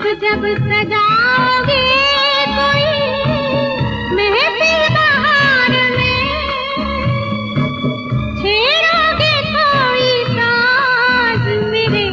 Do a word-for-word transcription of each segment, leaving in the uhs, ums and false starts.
जब सजाओगे कोई महफिल बहार में, छेड़ोगे कोई साज मेरे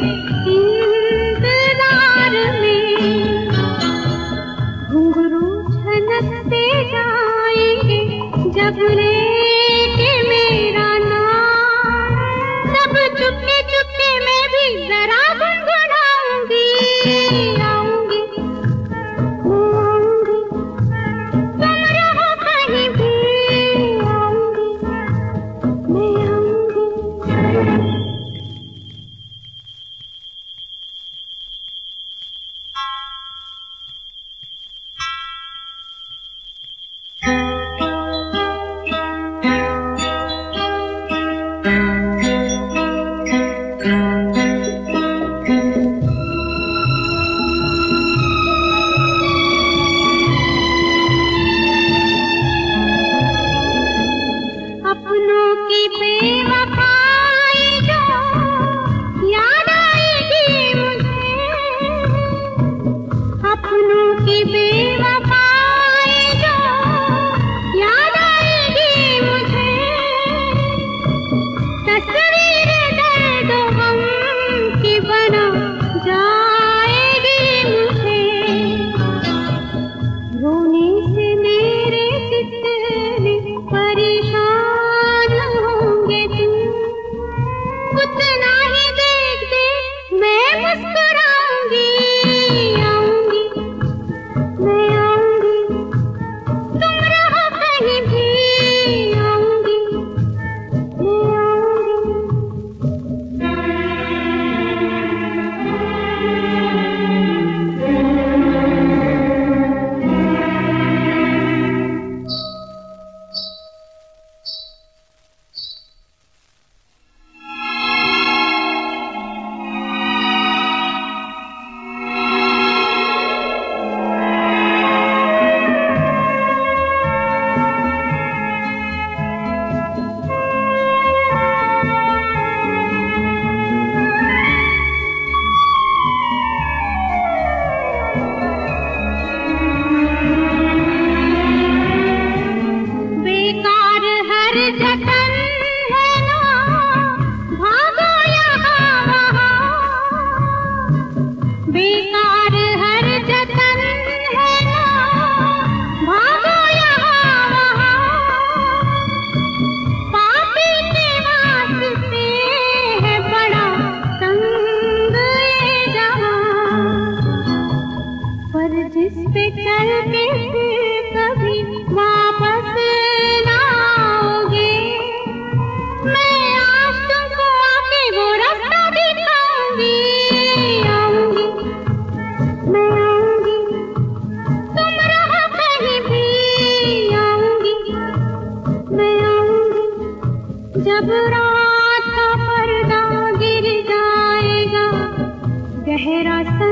इंतजार में, घुंघरू छनकते जाएंगे जब लेके मेरा नाम, तब चुपके चुपके मैं भी जरा गुनगुनाऊंगी। आऊंगी मैं आऊंगी, तुम रहो कहीं भी, आऊंगी मैं आऊंगी। अपनों की बेवफाई जो याद आएगी मुझे, अपनों की बेवफाई जो याद आएगी मुझे, तस्वीर दर्द गम की बना जाएगी मुझे, रोने से मेरे जितने परेशान होंगे तुम, उतना ही देख देख मैं मुस्कुराऊंगी। आऊंगी मैं आऊंगी, तुम रहो कहीं भी, आऊंगी मैं आऊंगी। बेकार हर जतन है ना, भागो यहाँ वहाँ, बेकार हर जतन है ना, भागो यहाँ वहाँ, पापी के वास्ते है बड़ा तंग ये जहाँ, पर जिस पे चल के फिर कभी वापस ना आओगे, मैं आज तुमको आके वो रास्ता दिखाऊंगी। आऊंगी मैं आऊंगी, तुम रहो कहीं भी, आऊंगी मैं आऊंगी। जब रात का पर्दा गिर जाएगा, गहरा